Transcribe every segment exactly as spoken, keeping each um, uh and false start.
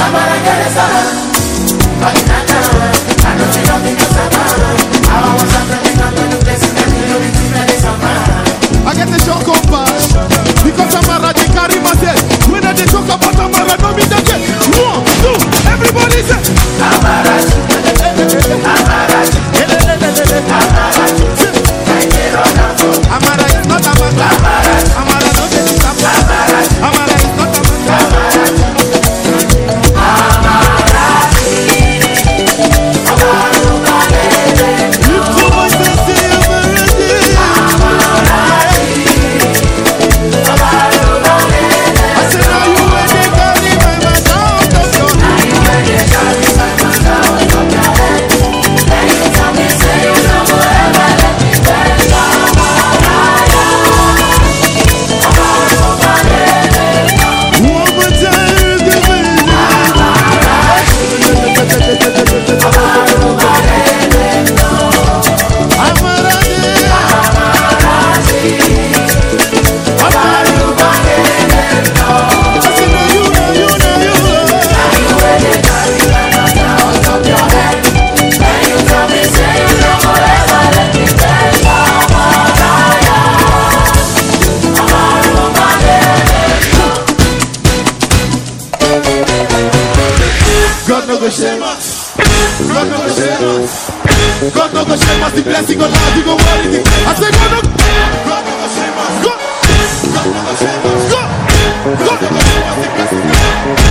I get the shock of bash because I'm a carry myself. When they talk about Amara, no me that get one, two, everybody say Amara, Amara, Amara is not a man. Amara no get it. Amara is not a man. God no go shame us. God no go shame us. God no go shame us. The blessing of life, you go worry it. I say God no, God no go shame us. God, God no go shame us. God, God no go shame us. The blessing of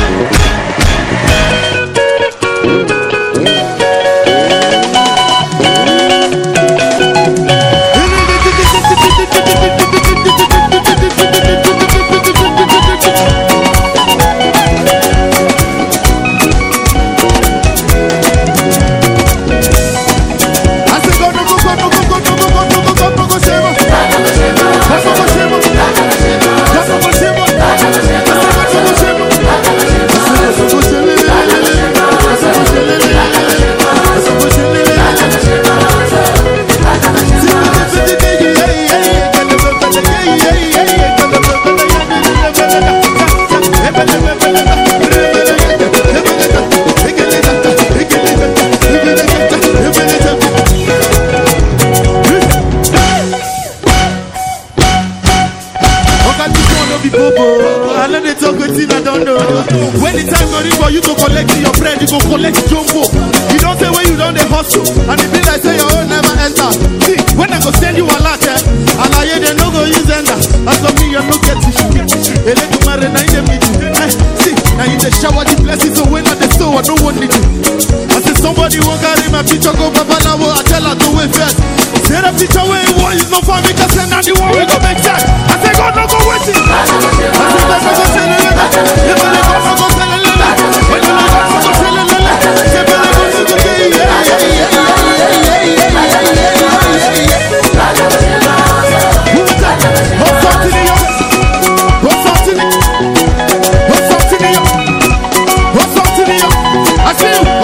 when the time ready for you to collect your bread, you go collect jumbo. You don't say when you don't they hustle, and the bill I say your own never enter. See, when I go send you a lot, eh, and I hear they no go use enter. As for me, you no get tissue. They let you marry now you meet you. See, now you the shower the blessings, so when I the store, I don't want it. I say somebody won't carry my picture, go Papa now, I tell her to wait first. Say the picture where you want is no for me, cause now the one we go make that. I say God no go wait it. I say God no go send it. You better go no go send it. When you go no go send it. You better go no go send it. Yeah, yeah, yeah, yeah, yeah, what's up to the What's up to the What's up to the What's up to the I see you.